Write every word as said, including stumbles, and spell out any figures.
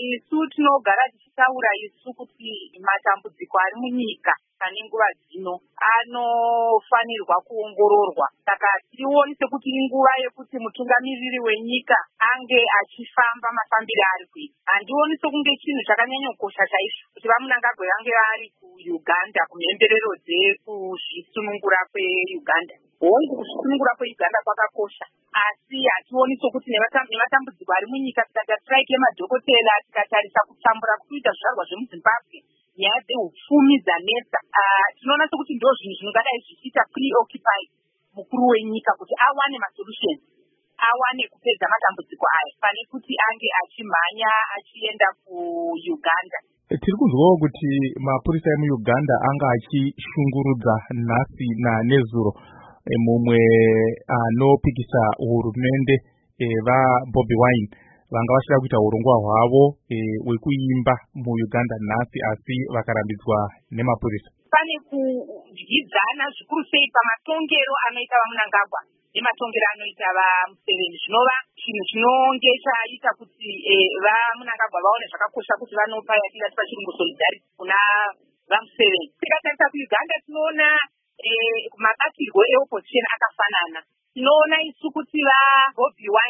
isu tinogara tichitaura isu kuti matambudziko ari munyika pane nguva dzino anofanirwa kuongororwa. Saka tirioni sekuti inguva yekuti mutungamiriri wenyika ange achifamba mafambiro ari kuita. Handioni sekunge chinhu chakanyanyokosha chaizvo kuti vaMunangagwa vange vari kuUganda kumhemberero dzekuzvisunungura kweUganda. Hongu, kusunungura kweUganda kwakakosha, asi hationi sokuti nematambudziko ari munyika tikata strike yemadhokotera, tikatarisa kutambura kuita zvizvarwa zvemuZimbabwe, nyaya dzehupfumi dzanetsa, tinoona sokuti ndo zvinhu zvingadai zvichiita preoccupy mukuru wenyika kuti awane masolution, awane kupedza matambudziko aya pane kuti ange achimhanya achienda kuUganda. Tiri kunzwawo kuti mapurisa emuUganda anga achishungurudza nhasi nanezuro mumwe anopikisa hurumende vaBobi Wine vanga vachida kuita urongwa hwavo hwekuimba muUganda nhasi, asi vakarambidzwa nemapurisa. Pane kudyidzana zvikuru sei pamatongero anoita vaMunangagwa nematongero anoita vaMuseveni, zvinova chinhu chinonge chaita kuti vaMunangagwa vaone zvakakosha kuti vanopa yatingati pachirungu solidarity kuna vaMuseveni. Tikatarisa kuUganda tinoona mabatirwo eopposition akafanana. Tinoona isu kuti vaBobi